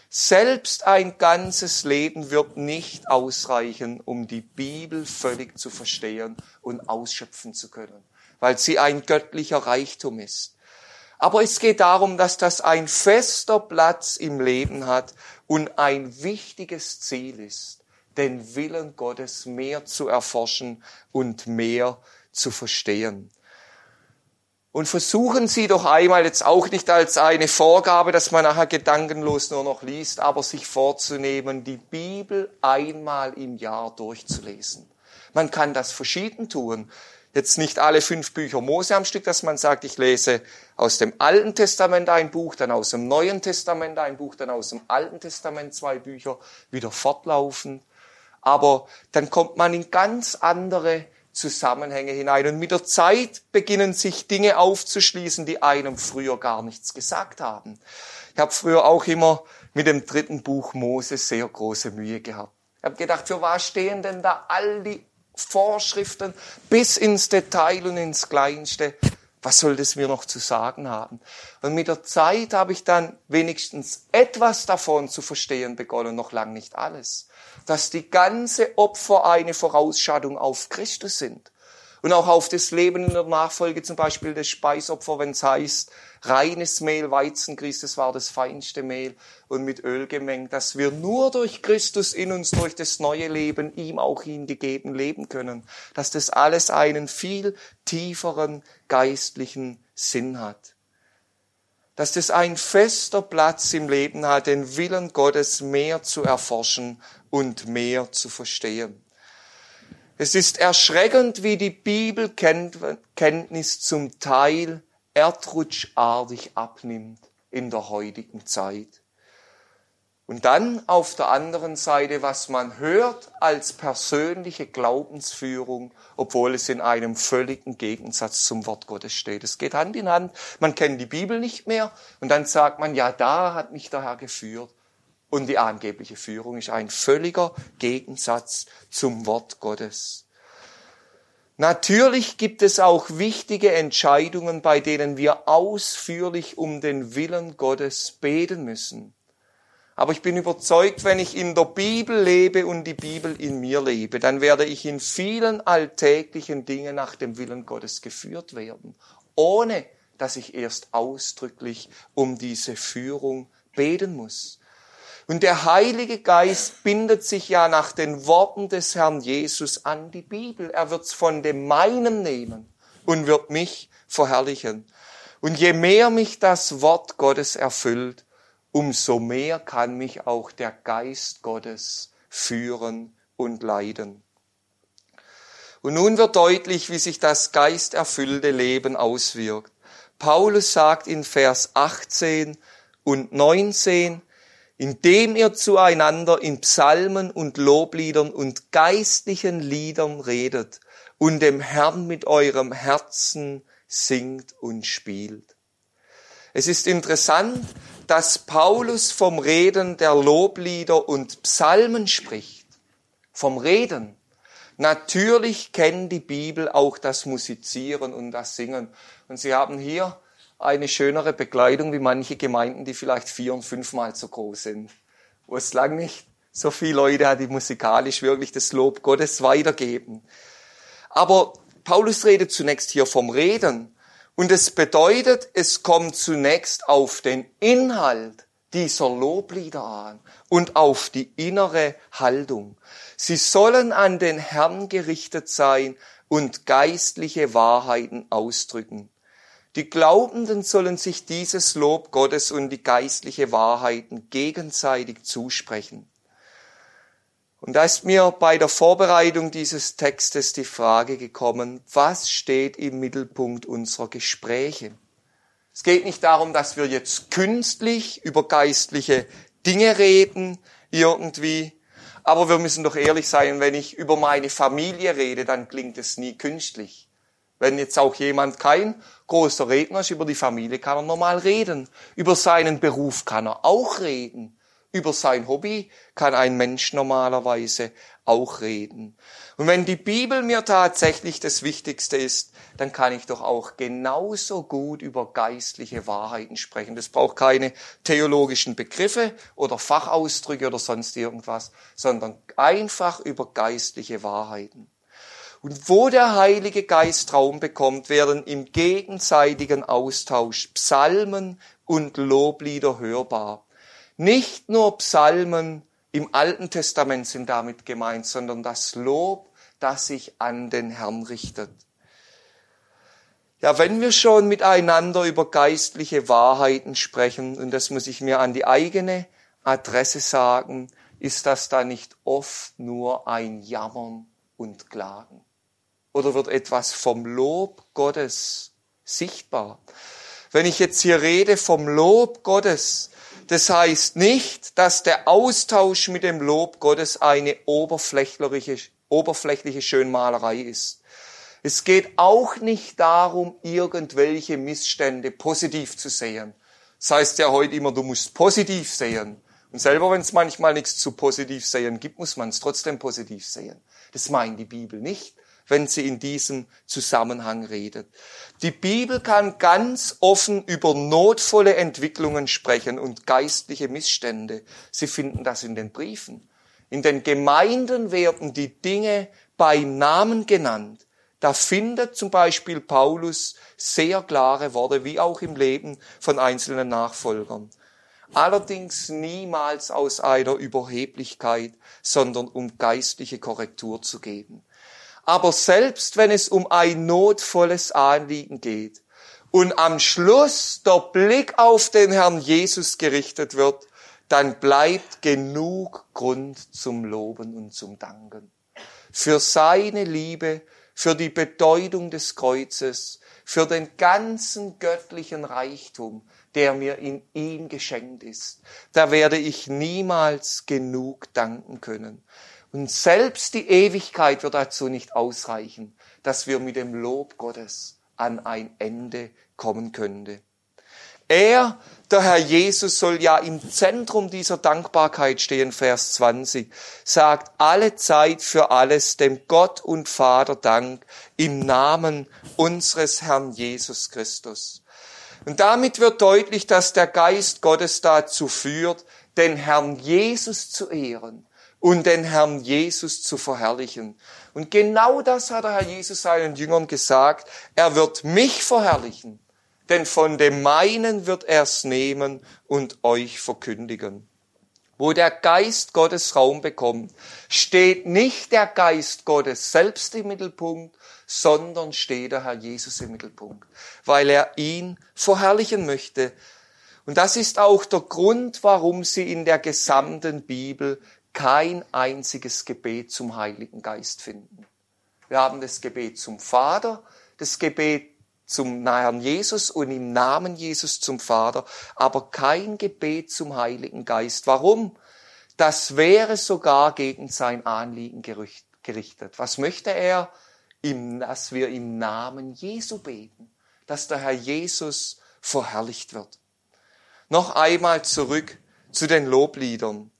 Selbst ein ganzes Leben wird nicht ausreichen, um die Bibel völlig zu verstehen und ausschöpfen zu können, weil sie ein göttlicher Reichtum ist. Aber es geht darum, dass das ein fester Platz im Leben hat und ein wichtiges Ziel ist, den Willen Gottes mehr zu erforschen und mehr zu verstehen. Und versuchen Sie doch einmal, jetzt auch nicht als eine Vorgabe, dass man nachher gedankenlos nur noch liest, aber sich vorzunehmen, die Bibel einmal im Jahr durchzulesen. Man kann das verschieden tun. jetzt nicht alle fünf Bücher Mose am Stück, dass man sagt, ich lese aus dem Alten Testament ein Buch, dann aus dem Neuen Testament ein Buch, dann aus dem Alten Testament zwei Bücher, wieder fortlaufend. Aber dann kommt man in ganz andere Zusammenhänge hinein. Und mit der Zeit beginnen sich Dinge aufzuschließen, die einem früher gar nichts gesagt haben. Ich habe früher auch immer mit dem dritten Buch Mose sehr große Mühe gehabt. Ich habe gedacht, für was stehen denn da all die Vorschriften bis ins Detail und ins Kleinste? Was soll das mir noch zu sagen haben? Und mit der Zeit habe ich dann wenigstens etwas davon zu verstehen begonnen, noch lang nicht alles. Dass die ganze Opfer eine Vorausschauung auf Christus sind. Und auch auf das Leben in der Nachfolge, zum Beispiel das Speisopfer, wenn es heißt, reines Mehl, Weizengrieß, das war das feinste Mehl und mit Öl gemengt, dass wir nur durch Christus in uns, durch das neue Leben, ihm auch hingegeben leben können. Dass das alles einen viel tieferen geistlichen Sinn hat. Dass das ein fester Platz im Leben hat, den Willen Gottes mehr zu erforschen und mehr zu verstehen. Es ist erschreckend, wie die Bibelkenntnis zum Teil erdrutschartig abnimmt in der heutigen Zeit. Und dann auf der anderen Seite, was man hört als persönliche Glaubensführung, obwohl es in einem völligen Gegensatz zum Wort Gottes steht. Es geht Hand in Hand, man kennt die Bibel nicht mehr und dann sagt man, ja, da hat mich der Herr geführt. Und die angebliche Führung ist ein völliger Gegensatz zum Wort Gottes. Natürlich gibt es auch wichtige Entscheidungen, bei denen wir ausführlich um den Willen Gottes beten müssen. Aber ich bin überzeugt, wenn ich in der Bibel lebe und die Bibel in mir lebe, dann werde ich in vielen alltäglichen Dingen nach dem Willen Gottes geführt werden, ohne dass ich erst ausdrücklich um diese Führung beten muss. Und der Heilige Geist bindet sich ja nach den Worten des Herrn Jesus an die Bibel. Er wird's von dem Meinen nehmen und wird mich verherrlichen. Und je mehr mich das Wort Gottes erfüllt, umso mehr kann mich auch der Geist Gottes führen und leiten. Und nun wird deutlich, wie sich das geisterfüllte Leben auswirkt. Paulus sagt in Vers achtzehn und neunzehn, indem ihr zueinander in Psalmen und Lobliedern und geistlichen Liedern redet und dem Herrn mit eurem Herzen singt und spielt. Es ist interessant, dass Paulus vom Reden der Loblieder und Psalmen spricht. Vom Reden. Natürlich kennt die Bibel auch das Musizieren und das Singen. Und Sie haben hier eine schönere Bekleidung wie manche Gemeinden, die vielleicht vier- und fünfmal so groß sind. Wo es lang nicht so viele Leute hat, die musikalisch wirklich das Lob Gottes weitergeben. Aber Paulus redet zunächst hier vom Reden. Und es bedeutet, es kommt zunächst auf den Inhalt dieser Loblieder an und auf die innere Haltung. Sie sollen an den Herrn gerichtet sein und geistliche Wahrheiten ausdrücken. Die Glaubenden sollen sich dieses Lob Gottes und die geistliche Wahrheiten gegenseitig zusprechen. Und da ist mir bei der Vorbereitung dieses Textes die Frage gekommen, was steht im Mittelpunkt unserer Gespräche? Es geht nicht darum, dass wir jetzt künstlich über geistliche Dinge reden, irgendwie. Aber wir müssen doch ehrlich sein, wenn ich über meine Familie rede, dann klingt es nie künstlich. Wenn jetzt auch jemand kein großer Redner ist, über die Familie kann er normal reden. Über seinen Beruf kann er auch reden. Über sein Hobby kann ein Mensch normalerweise auch reden. Und wenn die Bibel mir tatsächlich das Wichtigste ist, dann kann ich doch auch genauso gut über geistliche Wahrheiten sprechen. Das braucht keine theologischen Begriffe oder Fachausdrücke oder sonst irgendwas, sondern einfach über geistliche Wahrheiten. Und wo der Heilige Geist Raum bekommt, werden im gegenseitigen Austausch Psalmen und Loblieder hörbar. Nicht nur Psalmen im Alten Testament sind damit gemeint, sondern das Lob, das sich an den Herrn richtet. Ja, wenn wir schon miteinander über geistliche Wahrheiten sprechen, und das muss ich mir an die eigene Adresse sagen, ist das da nicht oft nur ein Jammern und Klagen. oder wird etwas vom Lob Gottes sichtbar? Wenn ich jetzt hier rede vom Lob Gottes, das heißt nicht, dass der Austausch mit dem Lob Gottes eine oberflächliche, oberflächliche Schönmalerei ist. Es geht auch nicht darum, irgendwelche Missstände positiv zu sehen. Das heißt ja heute immer, du musst positiv sehen. Und selber, wenn es manchmal nichts zu positiv sehen gibt, muss man es trotzdem positiv sehen. Das meint die Bibel nicht, wenn sie in diesem Zusammenhang redet. Die Bibel kann ganz offen über notvolle Entwicklungen sprechen und geistliche Missstände. Sie finden das in den Briefen. In den Gemeinden werden die Dinge beim Namen genannt. Da findet zum Beispiel Paulus sehr klare Worte, wie auch im Leben von einzelnen Nachfolgern. Allerdings niemals aus einer Überheblichkeit, sondern um geistliche Korrektur zu geben. Aber selbst wenn es um ein notvolles Anliegen geht und am Schluss der Blick auf den Herrn Jesus gerichtet wird, dann bleibt genug Grund zum Loben und zum Danken. Für seine Liebe, für die Bedeutung des Kreuzes, für den ganzen göttlichen Reichtum, der mir in ihm geschenkt ist. Da werde ich niemals genug danken können. Und selbst die Ewigkeit wird dazu nicht ausreichen, dass wir mit dem Lob Gottes an ein Ende kommen könnte. Er, der Herr Jesus, soll ja im Zentrum dieser Dankbarkeit stehen, Vers zwanzig, sagt alle Zeit für alles dem Gott und Vater Dank im Namen unseres Herrn Jesus Christus. Und damit wird deutlich, dass der Geist Gottes dazu führt, den Herrn Jesus zu ehren und den Herrn Jesus zu verherrlichen. Und genau das hat der Herr Jesus seinen Jüngern gesagt. Er wird mich verherrlichen, denn von dem meinen wird er es nehmen und euch verkündigen. Wo der Geist Gottes Raum bekommt, steht nicht der Geist Gottes selbst im Mittelpunkt, sondern steht der Herr Jesus im Mittelpunkt, weil er ihn verherrlichen möchte. Und das ist auch der Grund, warum Sie in der gesamten Bibel kein einziges Gebet zum Heiligen Geist finden. Wir haben das Gebet zum Vater, das Gebet zum Herrn Jesus und im Namen Jesus zum Vater, aber kein Gebet zum Heiligen Geist. Warum? Das wäre sogar gegen sein Anliegen gerichtet. Was möchte er? Dass wir im Namen Jesu beten, dass der Herr Jesus verherrlicht wird. Noch einmal zurück zu den Lobliedern.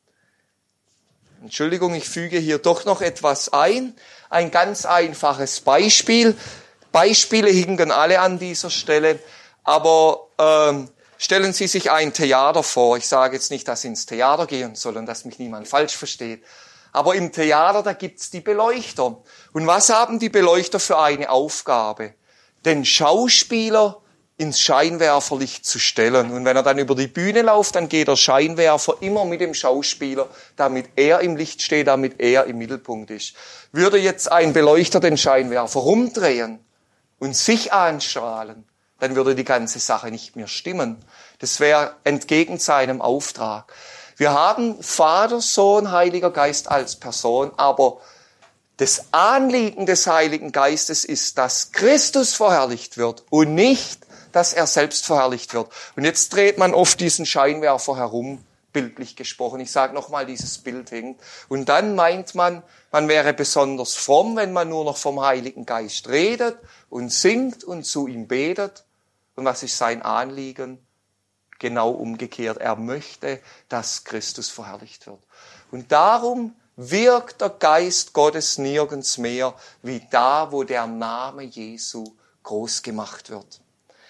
Entschuldigung, ich füge hier doch noch etwas ein. Ein ganz einfaches Beispiel. Beispiele hinken alle an dieser Stelle, aber ähm, stellen Sie sich ein Theater vor. Ich sage jetzt nicht, dass Sie ins Theater gehen sollen, dass mich niemand falsch versteht. Aber im Theater, da gibt's die Beleuchter. Und was haben die Beleuchter für eine Aufgabe? Den Schauspieler ins Scheinwerferlicht zu stellen. Und wenn er dann über die Bühne läuft, dann geht der Scheinwerfer immer mit dem Schauspieler, damit er im Licht steht, damit er im Mittelpunkt ist. Würde jetzt ein Beleuchter den Scheinwerfer rumdrehen und sich anstrahlen, dann würde die ganze Sache nicht mehr stimmen. Das wäre entgegen seinem Auftrag. Wir haben Vater, Sohn, Heiliger Geist als Person, aber das Anliegen des Heiligen Geistes ist, dass Christus verherrlicht wird und nicht, dass er selbst verherrlicht wird. Und jetzt dreht man oft diesen Scheinwerfer herum, bildlich gesprochen. Ich sage nochmal, dieses Bild hängt. Und dann meint man, man wäre besonders fromm, wenn man nur noch vom Heiligen Geist redet und singt und zu ihm betet. Und was ist sein Anliegen? Genau umgekehrt. Er möchte, dass Christus verherrlicht wird. Und darum wirkt der Geist Gottes nirgends mehr, wie da, wo der Name Jesu groß gemacht wird.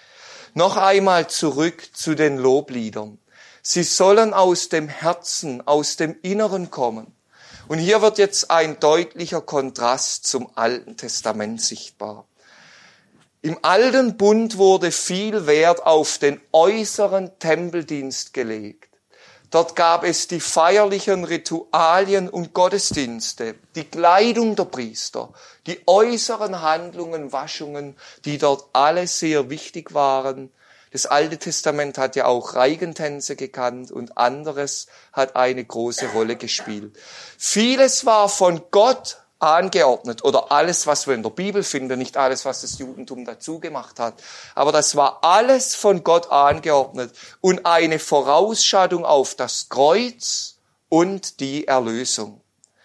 Noch einmal zurück zu den Lobliedern. Sie sollen aus dem Herzen, aus dem Inneren kommen. Und hier wird jetzt ein deutlicher Kontrast zum Alten Testament sichtbar. Im Alten Bund wurde viel Wert auf den äußeren Tempeldienst gelegt. Dort gab es die feierlichen Ritualien und Gottesdienste, die Kleidung der Priester, die äußeren Handlungen, Waschungen, die dort alle sehr wichtig waren. Das Alte Testament hat ja auch Reigentänze gekannt und anderes hat eine große Rolle gespielt. Vieles war von Gott angeordnet. Oder alles, was wir in der Bibel finden, nicht alles, was das Judentum dazu gemacht hat. Aber das war alles von Gott angeordnet und eine Vorausschattung auf das Kreuz und die Erlösung.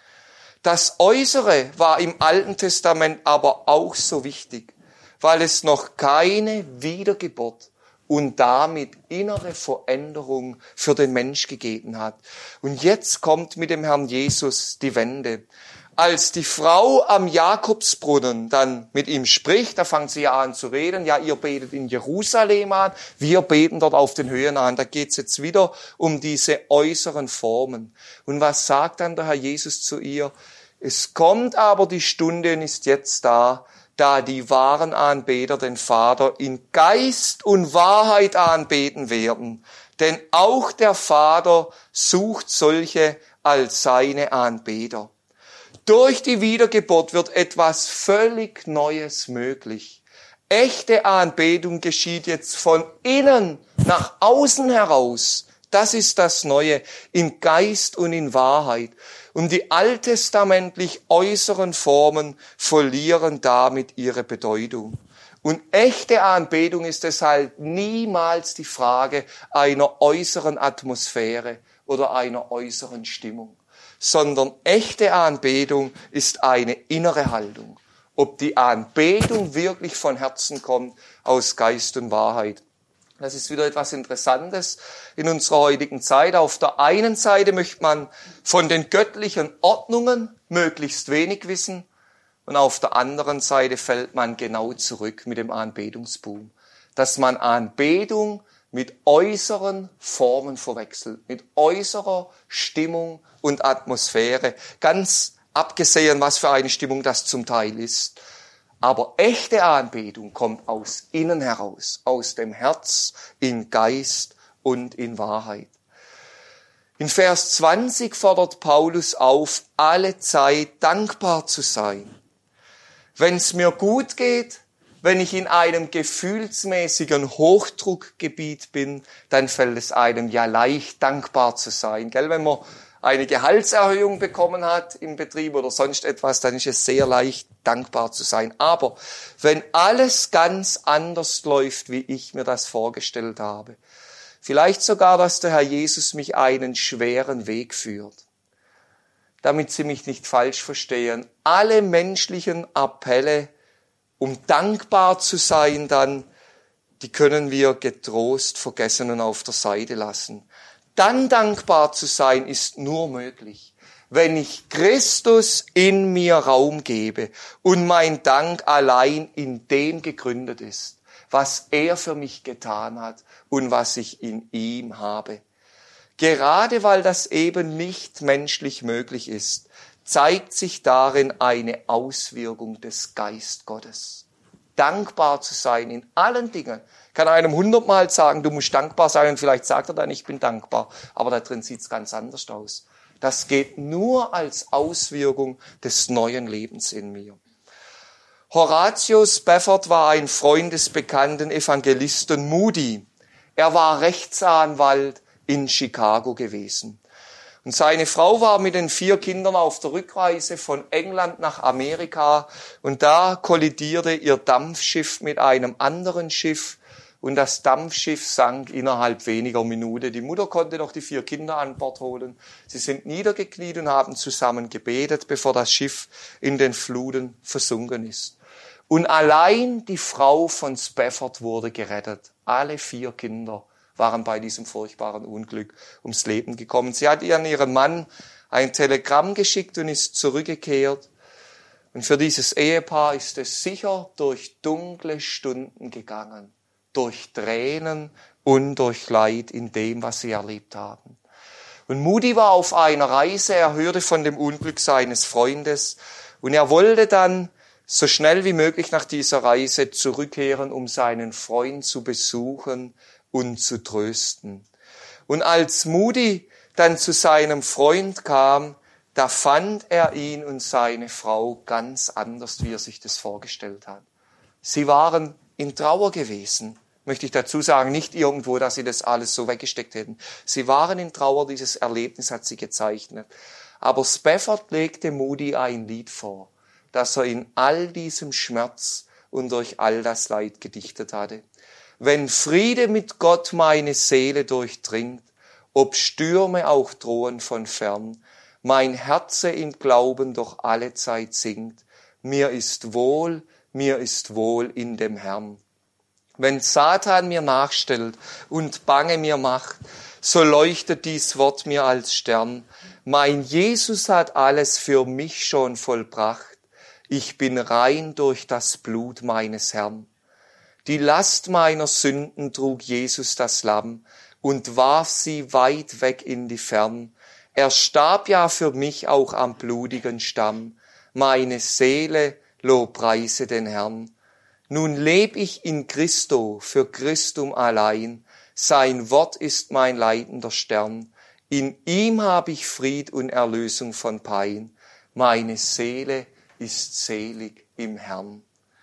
Das Äußere war im Alten Testament aber auch so wichtig, weil es noch keine Wiedergeburt und damit innere Veränderung für den Mensch gegeben hat. Und jetzt kommt mit dem Herrn Jesus die Wende. Als die Frau am Jakobsbrunnen dann mit ihm spricht, da fängt sie ja an zu reden, ja, ihr betet in Jerusalem an, wir beten dort auf den Höhen an. Da geht es jetzt wieder um diese äußeren Formen. Und was sagt dann der Herr Jesus zu ihr? Es kommt aber die Stunde und ist jetzt da, da die wahren Anbeter den Vater in Geist und Wahrheit anbeten werden. Denn auch der Vater sucht solche als seine Anbeter. Durch die Wiedergeburt wird etwas völlig Neues möglich. Echte Anbetung geschieht jetzt von innen nach außen heraus. Das ist das Neue, in Geist und in Wahrheit. Und die alttestamentlich äußeren Formen verlieren damit ihre Bedeutung. Und echte Anbetung ist deshalb niemals die Frage einer äußeren Atmosphäre oder einer äußeren Stimmung, sondern echte Anbetung ist eine innere Haltung. Ob die Anbetung wirklich von Herzen kommt, aus Geist und Wahrheit. Das ist wieder etwas Interessantes in unserer heutigen Zeit. Auf der einen Seite möchte man von den göttlichen Ordnungen möglichst wenig wissen und auf der anderen Seite fällt man genau zurück mit dem Anbetungsboom. Dass man Anbetung mit äußeren Formen verwechselt, mit äußerer Stimmung und Atmosphäre. Ganz abgesehen, was für eine Stimmung das zum Teil ist. Aber echte Anbetung kommt aus innen heraus, aus dem Herz, in Geist und in Wahrheit. In Vers zwanzig fordert Paulus auf, alle Zeit dankbar zu sein. Wenn es mir gut geht, wenn ich in einem gefühlsmäßigen Hochdruckgebiet bin, dann fällt es einem ja leicht, dankbar zu sein. Gell? Wenn man eine Gehaltserhöhung bekommen hat im Betrieb oder sonst etwas, dann ist es sehr leicht, dankbar zu sein. Aber wenn alles ganz anders läuft, wie ich mir das vorgestellt habe, vielleicht sogar, dass der Herr Jesus mich einen schweren Weg führt, damit Sie mich nicht falsch verstehen, alle menschlichen Appelle, um dankbar zu sein, dann, die können wir getrost vergessen und auf der Seite lassen. Dann dankbar zu sein ist nur möglich, wenn ich Christus in mir Raum gebe und mein Dank allein in dem gegründet ist, was er für mich getan hat und was ich in ihm habe. Gerade weil das eben nicht menschlich möglich ist, zeigt sich darin eine Auswirkung des Geist Gottes. Dankbar zu sein in allen Dingen. Ich kann einem hundertmal sagen, du musst dankbar sein und vielleicht sagt er dann, ich bin dankbar. Aber da drin sieht es ganz anders aus. Das geht nur als Auswirkung des neuen Lebens in mir. Horatius Spafford war ein Freund des bekannten Evangelisten Moody. Er war Rechtsanwalt in Chicago gewesen. Und seine Frau war mit den vier Kindern auf der Rückreise von England nach Amerika und da kollidierte ihr Dampfschiff mit einem anderen Schiff und das Dampfschiff sank innerhalb weniger Minuten. Die Mutter konnte noch die vier Kinder an Bord holen. Sie sind niedergekniet und haben zusammen gebetet, bevor das Schiff in den Fluten versunken ist. Und allein die Frau von Spafford wurde gerettet. Alle vier Kinder waren bei diesem furchtbaren Unglück ums Leben gekommen. Sie hat an ihren Mann ein Telegramm geschickt und ist zurückgekehrt. Und für dieses Ehepaar ist es sicher durch dunkle Stunden gegangen, durch Tränen und durch Leid in dem, was sie erlebt haben. Und Moody war auf einer Reise, er hörte von dem Unglück seines Freundes und er wollte dann so schnell wie möglich nach dieser Reise zurückkehren, um seinen Freund zu besuchen und zu trösten. Und als Moody dann zu seinem Freund kam, da fand er ihn und seine Frau ganz anders, wie er sich das vorgestellt hat. Sie waren in Trauer gewesen, möchte ich dazu sagen, nicht irgendwo, dass sie das alles so weggesteckt hätten. Sie waren in Trauer, dieses Erlebnis hat sie gezeichnet. Aber Spafford legte Moody ein Lied vor, das er in all diesem Schmerz und durch all das Leid gedichtet hatte. Wenn Friede mit Gott meine Seele durchdringt, ob Stürme auch drohen von fern, mein Herze im Glauben doch alle Zeit singt, mir ist wohl, mir ist wohl in dem Herrn. Wenn Satan mir nachstellt und Bange mir macht, so leuchtet dies Wort mir als Stern. Mein Jesus hat alles für mich schon vollbracht. Ich bin rein durch das Blut meines Herrn. Die Last meiner Sünden trug Jesus das Lamm und warf sie weit weg in die Fern. Er starb ja für mich auch am blutigen Stamm. Meine Seele lobpreise den Herrn. Nun leb ich in Christo, für Christum allein. Sein Wort ist mein leitender Stern. In ihm hab ich Fried und Erlösung von Pein. Meine Seele ist selig im Herrn.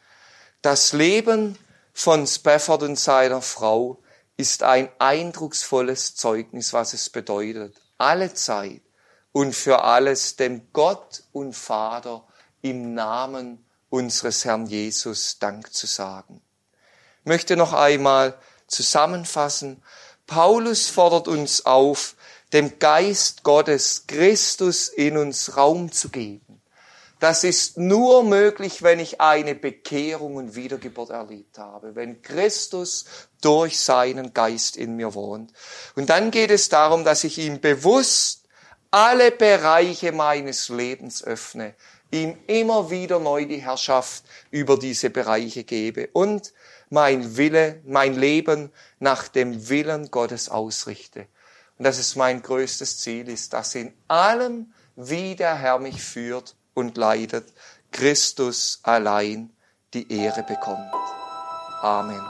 Das Leben von Spafford und seiner Frau ist ein eindrucksvolles Zeugnis, was es bedeutet, alle Zeit und für alles dem Gott und Vater im Namen unseres Herrn Jesus Dank zu sagen. Ich möchte noch einmal zusammenfassen. Paulus fordert uns auf, dem Geist Gottes, Christus in uns Raum zu geben. Das ist nur möglich, wenn ich eine Bekehrung und Wiedergeburt erlebt habe, wenn Christus durch seinen Geist in mir wohnt. Und dann geht es darum, dass ich ihm bewusst alle Bereiche meines Lebens öffne, ihm immer wieder neu die Herrschaft über diese Bereiche gebe und mein Wille, mein Leben nach dem Willen Gottes ausrichte. Und dass es mein größtes Ziel ist, dass in allem, wie der Herr mich führt und leidet, Christus allein die Ehre bekommt. Amen.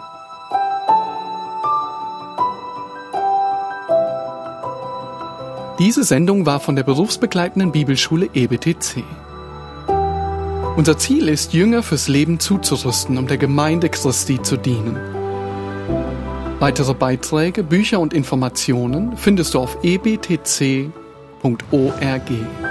Diese Sendung war von der berufsbegleitenden Bibelschule E B T C. Unser Ziel ist, Jünger fürs Leben zuzurüsten, um der Gemeinde Christi zu dienen. Weitere Beiträge, Bücher und Informationen findest du auf e b t c punkt org.